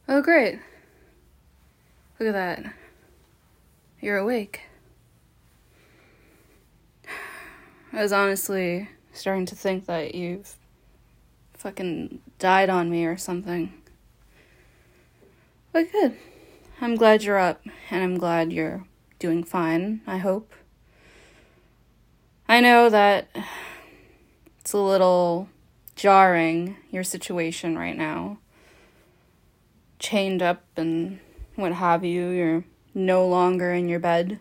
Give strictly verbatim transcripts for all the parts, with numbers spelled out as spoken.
Oh, great. Look at that. You're awake. I was honestly starting to think that you've fucking died on me or something. But good. I'm glad you're up, and I'm glad you're doing fine, I hope. I know that it's a little jarring, your situation right now. Chained up and what have you, you're no longer in your bed.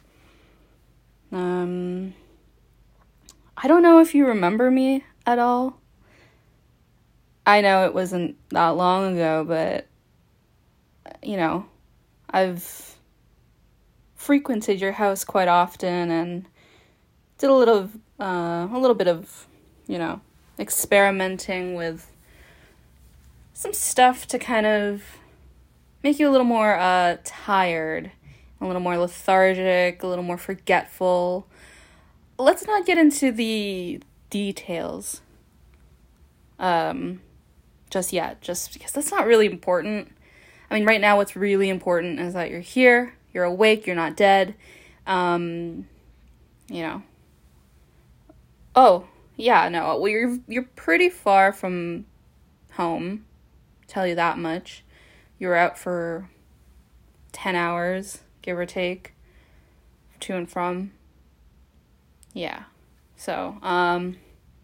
Um, I don't know if you remember me at all. I know it wasn't that long ago, but, you know, I've frequented your house quite often and did a little, uh, a little bit of, you know, experimenting with some stuff to kind of make you a little more uh, tired, a little more lethargic, a little more forgetful. Let's not get into the details um, just yet, just because that's not really important. I mean, right now what's really important is that you're here, you're awake, you're not dead. Um, you know. Oh, yeah, no, well, you're, you're pretty far from home. Tell you that much. You were out for ten hours, give or take, to and from. Yeah. So, um,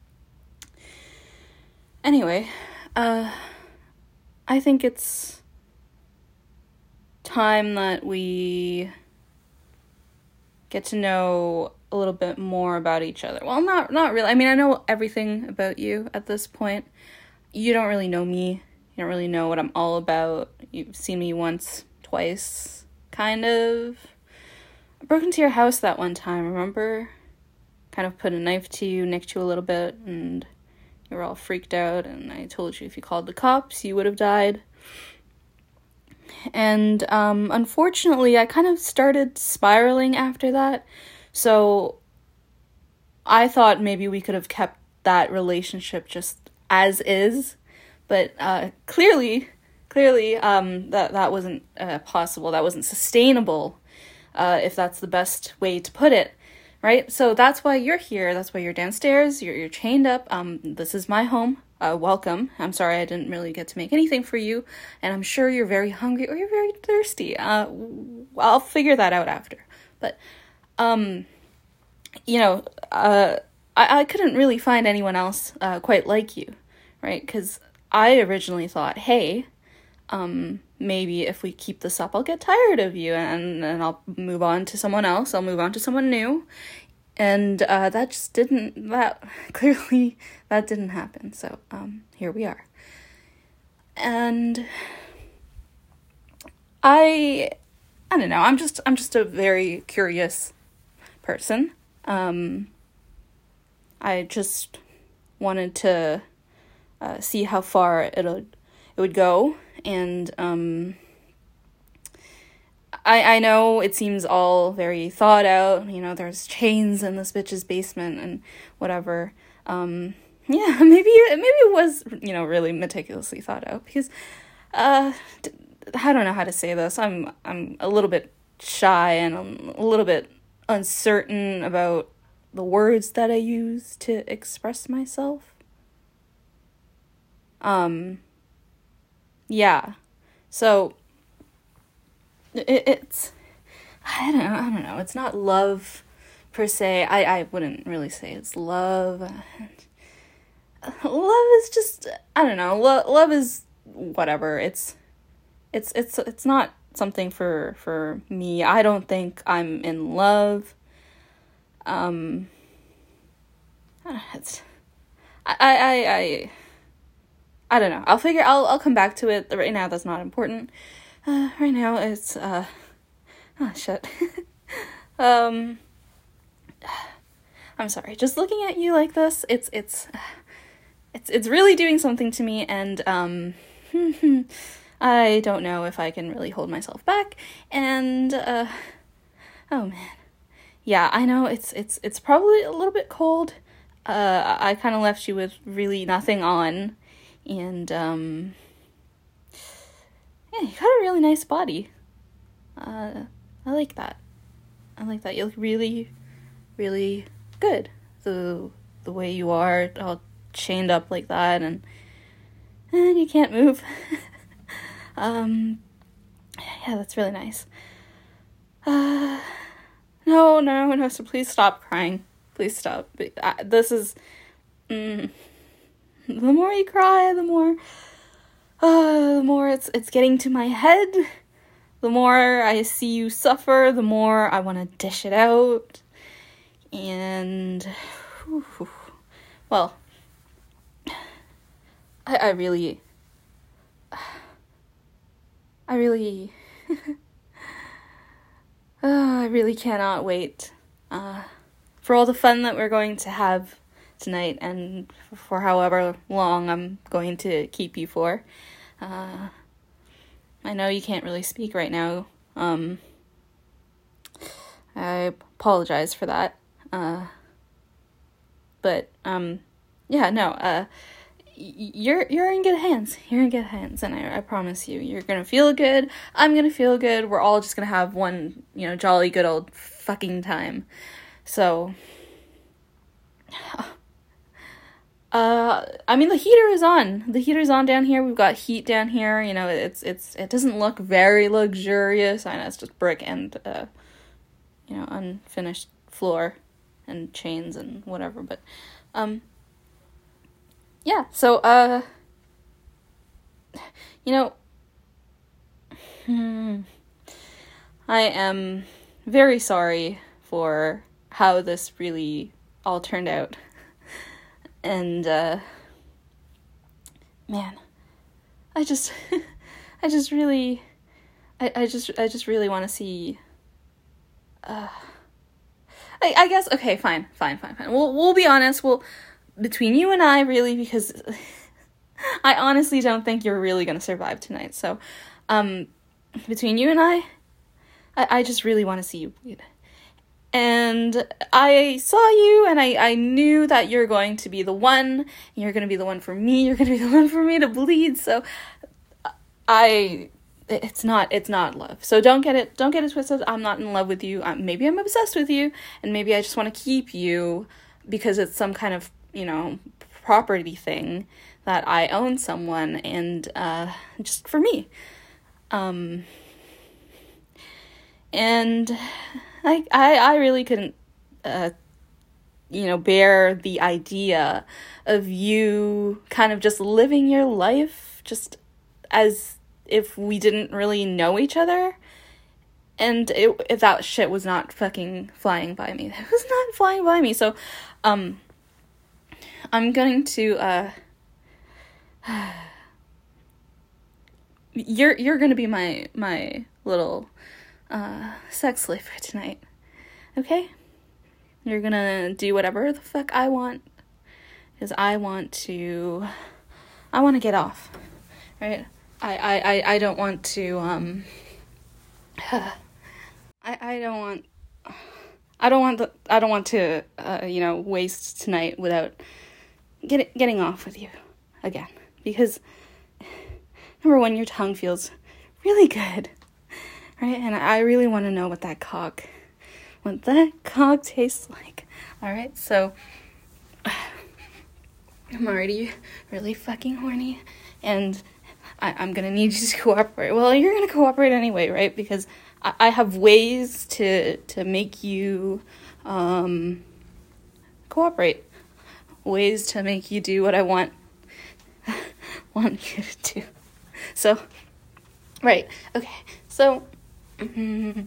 anyway, uh, I think it's time that we get to know a little bit more about each other. Well, not, not really. I mean, I know everything about you at this point. You don't really know me. You don't really know what I'm all about. You've seen me once, twice, kind of. I broke into your house that one time, remember? Kind of put a knife to you, nicked you a little bit, and you were all freaked out, and I told you if you called the cops, you would have died. And, um, unfortunately, I kind of started spiraling after that, so I thought maybe we could have kept that relationship just as is. But uh, clearly, clearly, um, that that wasn't uh, possible. That wasn't sustainable, uh, if that's the best way to put it, right? So that's why you're here. That's why you're downstairs. You're you're chained up. Um, this is my home. Uh, welcome. I'm sorry I didn't really get to make anything for you, and I'm sure you're very hungry or you're very thirsty. Uh, I'll figure that out after. But, um, you know, uh, I I couldn't really find anyone else uh, quite like you, right? Because I originally thought, hey, um, maybe if we keep this up, I'll get tired of you and, and I'll move on to someone else. I'll move on to someone new. And uh, that just didn't, that, clearly, that didn't happen. So, um, here we are. And I, I don't know, I'm just, I'm just a very curious person. Um, I just wanted to Uh, see how far it'll it would go, and um, I I know it seems all very thought out. You know, there's chains in this bitch's basement and whatever. Um, yeah, maybe maybe it was, you know, really meticulously thought out, because uh, I don't know how to say this. I'm I'm a little bit shy and I'm a little bit uncertain about the words that I use to express myself. Um, yeah, so, it, it's, I don't know, I don't know, it's not love, per se. I, I wouldn't really say it's love. Love is just, I don't know, Lo- love is whatever. It's, it's, it's, it's not something for, for me. I don't think I'm in love. Um, I don't know, it's, I, I, I, I don't know. I'll figure, I'll, I'll come back to it. Right now, that's not important. Uh, right now, it's, uh, oh, shit. um, I'm sorry. Just looking at you like this, it's, it's, it's, it's really doing something to me, and, um, I don't know if I can really hold myself back, and, uh, oh, man. Yeah, I know, it's, it's, it's probably a little bit cold. Uh, I kind of left you with really nothing on. And, um, yeah, you got a really nice body. Uh, I like that. I like that. You look really, really good. The the way you are, all chained up like that, and and you can't move. um, yeah, that's really nice. Uh, no, no, no. So please stop crying. Please stop. I, this is. Mm, the more you cry, the more. Uh, the more it's it's getting to my head. The more I see you suffer, the more I want to dish it out. And, whew, well, I, I really, I really, oh, I really cannot wait uh, for all the fun that we're going to have tonight and for however long I'm going to keep you for. Uh, I know you can't really speak right now. Um, I apologize for that. Uh, but, um, yeah, no, uh, y- you're, you're in good hands. You're in good hands, and I, I promise you, you're gonna feel good. I'm gonna feel good. We're all just gonna have one, you know, jolly good old fucking time. So, Uh, I mean, the heater is on. The heater's on down here. We've got heat down here. You know, it's, it's, it doesn't look very luxurious. I know it's just brick and, uh, you know, unfinished floor and chains and whatever. But, um, yeah, so, uh, you know, hmm, I am very sorry for how this really all turned out. And, uh, man, I just, I just really, I, I just, I just really want to see, uh, I, I guess, okay, fine, fine, fine, fine. We'll, we'll be honest, we'll, between you and I, really, because I honestly don't think you're really gonna survive tonight, so, um, between you and I, I, I just really want to see you bleed. And I saw you, and I, I knew that you're going to be the one, you're going to be the one for me, you're going to be the one for me to bleed, so I, it's not, it's not love. So don't get it, don't get it twisted. I'm not in love with you. I'm, maybe I'm obsessed with you, and maybe I just want to keep you because it's some kind of, you know, property thing that I own someone, and, uh, just for me. Um, and... I, I, I really couldn't, uh, you know, bear the idea of you kind of just living your life just as if we didn't really know each other. And it, if that shit was not fucking flying by me. It was not flying by me. So, um, I'm going to, uh, you're, you're gonna be my, my little... Uh, sex slave for tonight, okay? You're gonna do whatever the fuck I want, because I want to, I want to get off, right? I, I, I, I don't want to, um, I, I don't want, I don't want the, I don't want to, uh, you know, waste tonight without get, getting off with you again, because, number one, your tongue feels really good. Right, and I really want to know what that cock, what that cock tastes like. All right, so I'm already really fucking horny, and I, I'm gonna need you to cooperate. Well, you're gonna cooperate anyway, right? Because I, I have ways to to make you um, cooperate, ways to make you do what I want want you to do. So, right, okay, so. Mm-hmm.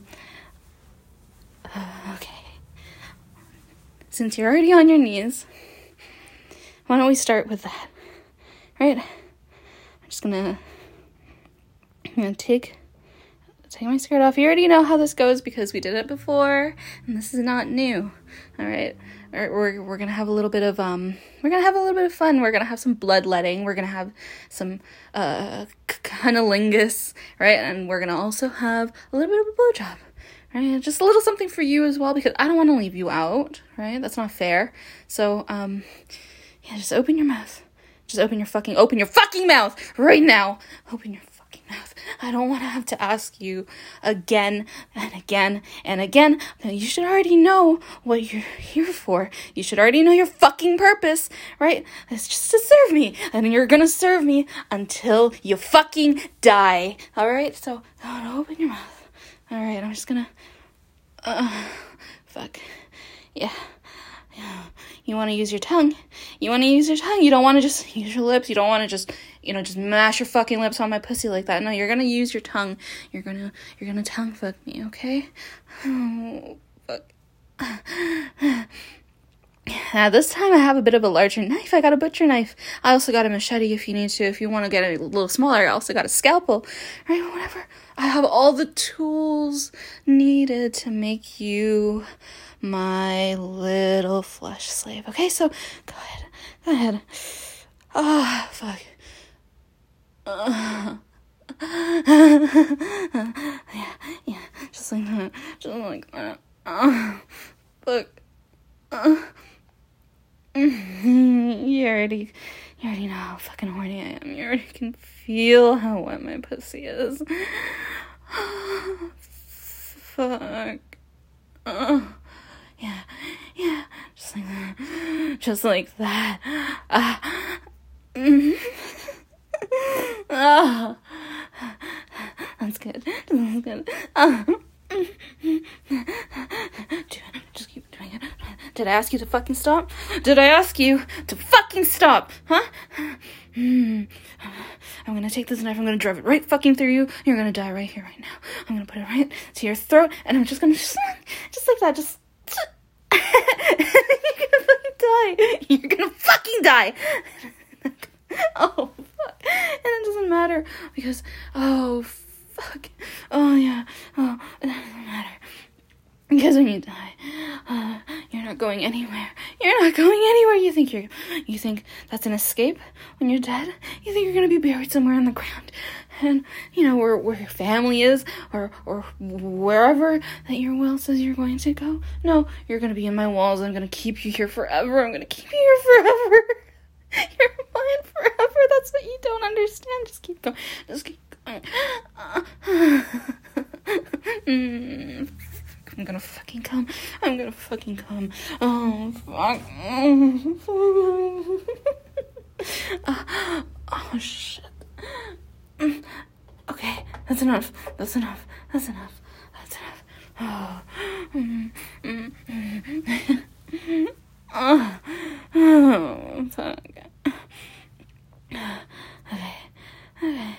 Uh, okay. Since you're already on your knees, why don't we start with that? Right? I'm just gonna, I'm gonna take, take my skirt off. You already know how this goes because we did it before, and this is not new. All right. We're we're gonna have a little bit of um we're gonna have a little bit of fun. We're gonna have some bloodletting. We're gonna have some uh cunnilingus, right? And we're gonna also have a little bit of a blowjob, right? Just a little something for you as well because I don't want to leave you out, right? That's not fair. So um yeah, just open your mouth. Just open your fucking open your fucking mouth right now. Open your fucking mouth. I don't want to have to ask you again and again and again. You should already know what you're here for. You should already know your fucking purpose, right? It's just to serve me. And you're gonna serve me until you fucking die. Alright? So, oh, open your mouth. Alright, I'm just gonna... Uh, fuck. Yeah. Yeah. You want to use your tongue. You want to use your tongue. You don't want to just use your lips. You don't want to just, you know, just mash your fucking lips on my pussy like that. No, you're going to use your tongue. You're going to, you're going to tongue fuck me, okay? Oh, fuck. Now, this time I have a bit of a larger knife. I got a butcher knife. I also got a machete if you need to. If you want to get a little smaller, I also got a scalpel. Right, whatever. I have all the tools needed to make you my little flesh slave. Okay, so go ahead. Go ahead. Ah, oh, fuck. Uh, yeah, yeah. Just like that. Just like that. Uh, fuck. Uh, you already, you already know how fucking horny I am. You already can feel how wet my pussy is. Fuck. Uh, yeah, yeah. Just like that. Just like that. Ah. Uh, mm. Oh. That's good. That's good. Uh. Just keep doing it. Did I ask you to fucking stop? Did I ask you to fucking stop? Huh? Mm. I'm gonna take this knife, I'm gonna drive it right fucking through you. You're gonna die right here, right now. I'm gonna put it right to your throat, and I'm just gonna just, just like that, just... You're gonna fucking die. You're gonna fucking die. Oh, fuck. And it doesn't matter, because, oh, fuck. Oh, yeah. Oh, it doesn't matter. Because when you die, uh, you're not going anywhere. You're not going anywhere. You think you're, you think that's an escape when you're dead? You think you're gonna be buried somewhere in the ground, and you know where where your family is, or or wherever that your will says you're going to go? No, you're gonna be in my walls. I'm gonna keep you here forever. I'm gonna keep you here forever. You're mine forever. That's what you don't understand. Just keep going. Just keep going. Uh, mm. I'm gonna fucking come. I'm gonna fucking come. Oh, fuck. uh, oh, shit. Okay, that's enough. That's enough. That's enough. That's enough. Oh. oh. oh, fuck. Okay. Okay.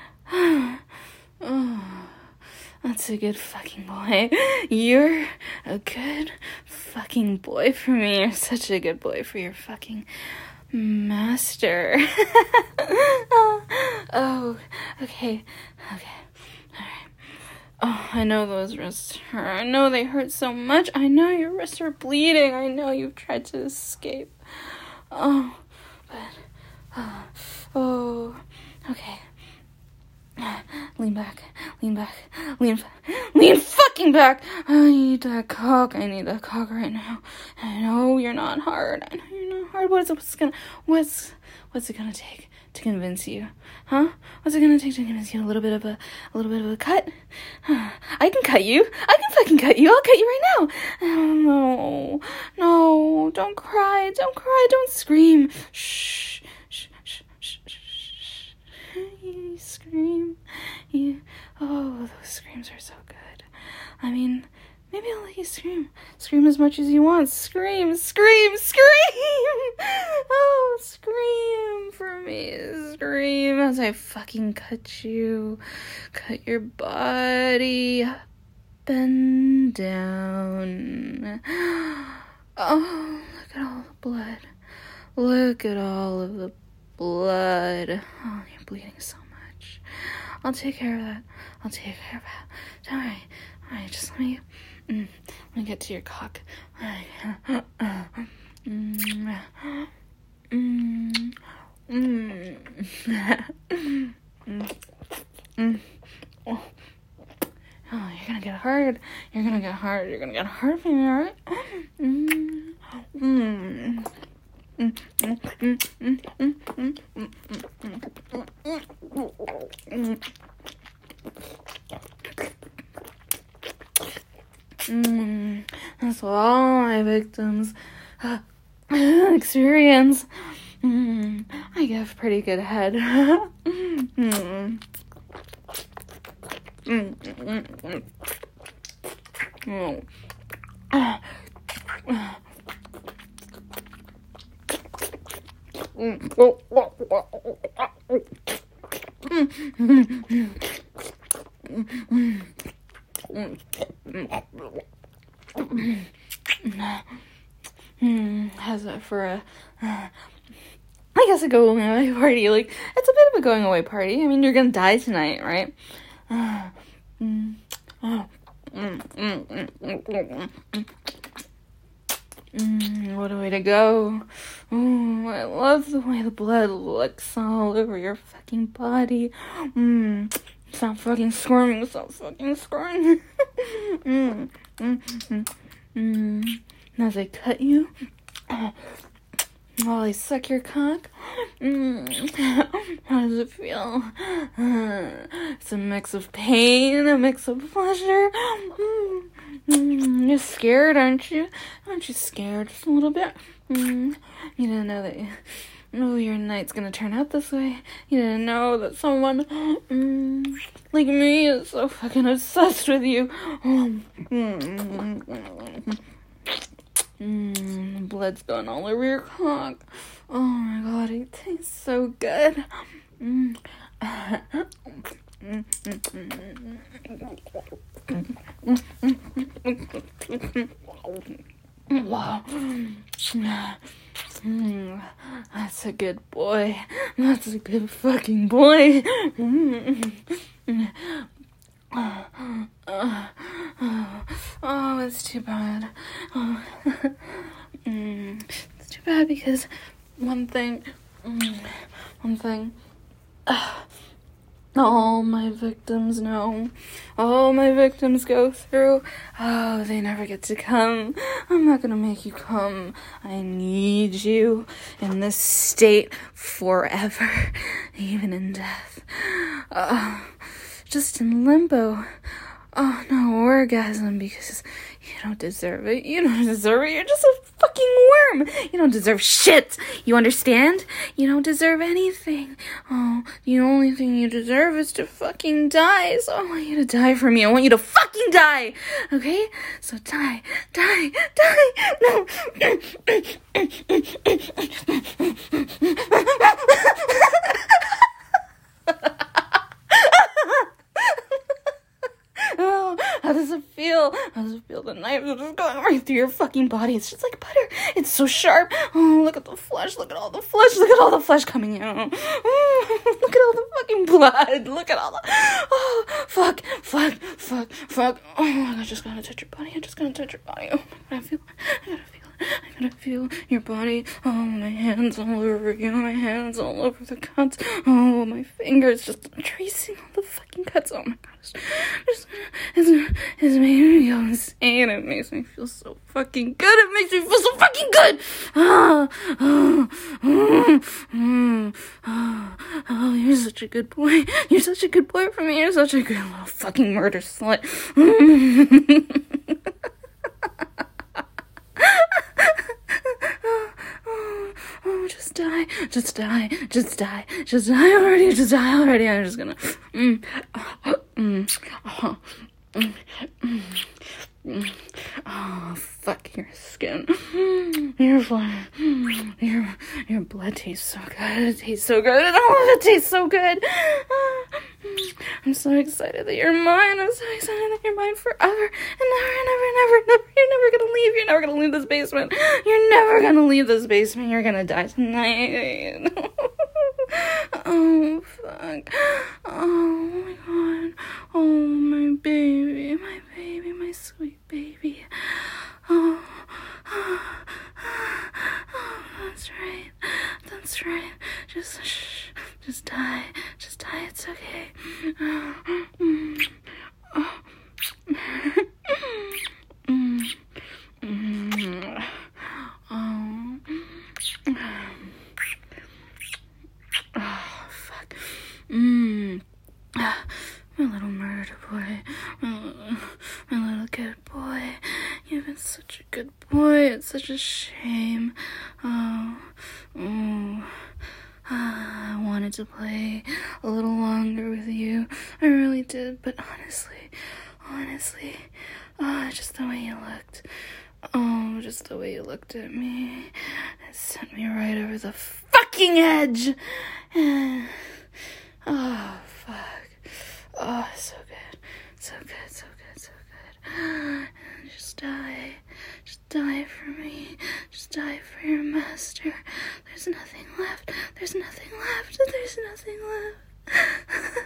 Oh. That's a good fucking boy. You're a good fucking boy for me. You're such a good boy for your fucking master. oh, oh, okay. Okay. Alright. Oh, I know those wrists hurt. I know they hurt so much. I know your wrists are bleeding. I know you've tried to escape. Oh, but, oh, oh, okay. Lean back, lean back, lean, lean fucking back. I need that cock. I need that cock right now. I know you're not hard. I know you're not hard. What's what's gonna what's what's it gonna take to convince you, huh? What's it gonna take to convince you? A little bit of a a little bit of a cut. I can cut you. I can fucking cut you. I'll cut you right now. Oh, no, no, don't cry. Don't cry. Don't scream. Shh. You scream. You, oh, those screams are so good. I mean, maybe I'll let you scream. Scream as much as you want. Scream, scream, scream! Oh, scream for me. Scream as I fucking cut you. Cut your body up and down. Oh, look at all the blood. Look at all of the blood. Oh, you're bleeding so much. I'll take care of that. I'll take care of that. Alright. Alright, just let me mm, let me get to your cock. Alright. Mm, mm, mm, mm, mm. Oh. Oh, you're gonna get hard. You're gonna get hard. You're gonna get hard for me, alright? Mm, mm. That's what all my victims uh, experience. Mm, I give pretty good head. mm. Mm, mm, mm. Mm. Uh, uh. How's that for a I guess a going away party? Like, it's a bit of a going away party. I mean, you're gonna die tonight, right? Uh, mm, oh, mm, mm, mm, mm, mm, mm. Mm, what a way to go. Oh, I love the way the blood looks all over your fucking body. Mm, stop fucking squirming, stop fucking squirming. mm, mm, mm, mm. As I cut you, while I suck your cock, mm, how does it feel? Uh, it's a mix of pain, a mix of pleasure. Mm. Mm, you're scared, aren't you? Aren't you scared just a little bit? Mm, you didn't know that you, oh, your night's gonna turn out this way. You didn't know that someone mm, like me is so fucking obsessed with you. Mm, mm, mm, mm, blood's going all over your cock. Oh my god, it tastes so good. Mm. Wow. Mm, that's a good boy. That's a good fucking boy. Mm. Uh, uh, uh, oh, it's too bad. Oh. mm, it's too bad because one thing, mm, one thing, uh, all my victims know, all my victims go through, oh, they never get to come. I'm not gonna make you come. I need you in this state forever, even in death. Uh, just in limbo. Oh, no orgasm because you don't deserve it. You don't deserve it. You're just a fucking worm. You don't deserve shit. You understand? You don't deserve anything. Oh, the only thing you deserve is to fucking die. So I want you to die for me. I want you to fucking die. Okay? So die. Die. Die. No. Oh, how does it feel? How does it feel? The knife is just going right through your fucking body. It's just like butter. It's so sharp. Oh, look at the flesh. Look at all the flesh. Look at all the flesh coming out. Oh, look at all the fucking blood. Look at all the... Oh, fuck, fuck, fuck, fuck. Oh, I just gotta touch your body. I just gotta touch your body. Oh, my god, I feel... I gotta feel... I gotta feel your body. Oh, my hands all over you. My hands all over the cuts. Oh, my fingers just tracing all the fucking cuts. Oh my god, it's, it's, it's, it's making me go insane. It makes me feel so fucking good. It makes me feel so fucking good. Oh, oh, oh, oh, oh, oh, you're such a good boy. You're such a good boy for me. You're such a good little fucking murder slut. Oh, just die, just die, just die, just die already, just die already. I'm just gonna, mm, uh, mm, uh, mm, mm, mm. Oh, fuck your skin. Your blood, your, your blood tastes so good. It tastes so good. Oh, it tastes so good. I'm so excited that you're mine. I'm so excited that you're mine forever and never, never, never, never. You're never gonna leave. You're never gonna leave this basement. You're never gonna leave this basement. You're gonna die tonight. Oh, fuck. Oh, my God. Oh, my baby. My baby. My sweet baby. Oh. Oh, that's right. That's right. Just shh. Just die. Just die. It's okay. Oh. Mm. Oh. Mm. Mm. Oh. Oh, fuck. Mm. Ah, my little murder boy. My little, my little good boy. You've been such a Why? It's such a shame. Oh, oh. Ah, I wanted to play a little longer with you. I really did, but honestly, honestly, ah, just the way you looked. Oh, just the way you looked at me. It sent me right over the fucking edge. Oh, fuck. Oh, so good. So good, so good, so good. Just die. Just die for me. Just die for your master. There's nothing left. There's nothing left. There's nothing left.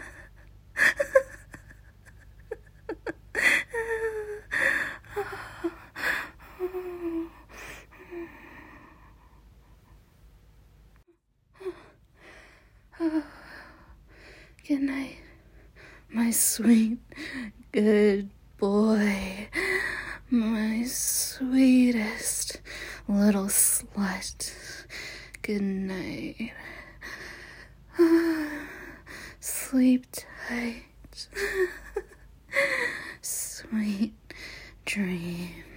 Good night, my sweet, good boy, my sweetest little slut. Good night. Sleep tight. Sweet dreams.